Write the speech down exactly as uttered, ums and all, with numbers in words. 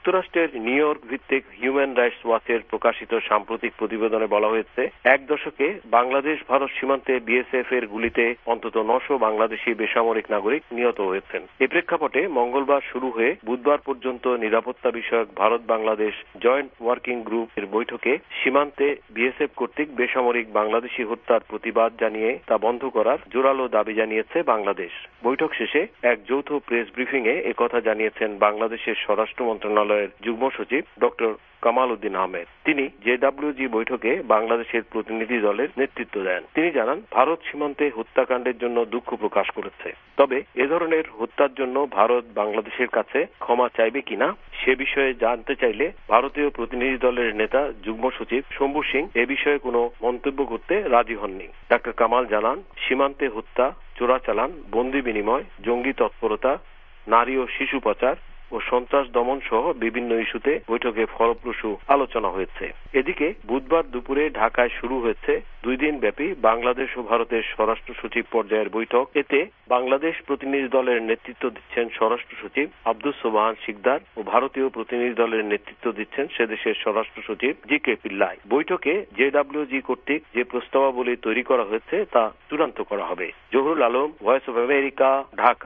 যুক্তরাষ্ট্রের New York ভিত্তিক human rights ওয়াচের প্রকাশিত সাম্প্রতিক প্রতিবেদনে বলা হয়েছে, এক দশকে বাংলাদেশ ভারত সীমান্তে বিএসএফ এর গুলিতে অন্তত নশো বাংলাদেশি বেসামরিক নাগরিক নিহত হয়েছেন। এ প্রেক্ষাপটে মঙ্গলবার শুরু হয়ে বুধবার পর্যন্ত নিরাপত্তা বিষয়ক Bharat Bangladesh joint working group এর বৈঠকে সীমান্তে বিএসএফ কর্তৃক বেসামরিক বাংলাদেশি হত্যার প্রতিবাদ জানিয়ে তা বন্ধ করার জোরালো দাবি জানিয়েছে বাংলাদেশ। বৈঠক শেষে এক যৌথ প্রেস ব্রিফিং এ একথা জানিয়েছেন বাংলাদেশের স্বরাষ্ট্র মন্ত্রণালয়ের যুগ্ম সচিব ডক্টর কামাল উদ্দিন আহমেদ। তিনি জেডব্লিউজি বৈঠকে বাংলাদেশের প্রতিনিধি দলের নেতৃত্ব দেন। তিনি জানান, ভারত সীমান্তে হত্যাকাণ্ডের জন্য দুঃখ প্রকাশ করেছে, তবে এ ধরনের হত্যার জন্য ভারত বাংলাদেশের কাছে ক্ষমা চাইবে কিনা সে বিষয়ে জানতে চাইলে ভারতীয় প্রতিনিধি দলের নেতা যুগ্ম সচিব শম্ভু সিং এ বিষয়ে কোনো মন্তব্য করতে রাজি হননি। ডক্টর কামাল জানান, সীমান্তে হত্যা, চোরাচালান, বন্দি বিনিময়, জঙ্গি তৎপরতা, নারী ও শিশু পাচার ও সন্ত্রাস দমন সহ বিভিন্ন ইস্যুতে বৈঠকে ফলপ্রসূ আলোচনা হয়েছে। এদিকে বুধবার দুপুরে ঢাকায় শুরু হয়েছে দুই দিন ব্যাপী বাংলাদেশ ও ভারতের স্বরাষ্ট্র সচিব পর্যায়ের বৈঠক। এতে বাংলাদেশ প্রতিনিধি দলের নেতৃত্ব দিচ্ছেন স্বরাষ্ট্র সচিব আব্দুস সোবহান শিকদার ও ভারতীয় প্রতিনিধি দলের নেতৃত্ব দিচ্ছেন সে দেশের স্বরাষ্ট্র সচিব জি কে পিল্লাই। বৈঠকে জেডব্লিউজি কর্তৃক যে প্রস্তাবাবলী তৈরি করা হয়েছে তা চূড়ান্ত করা হবে। Zahurul Alam, Voice of America, Dhaka.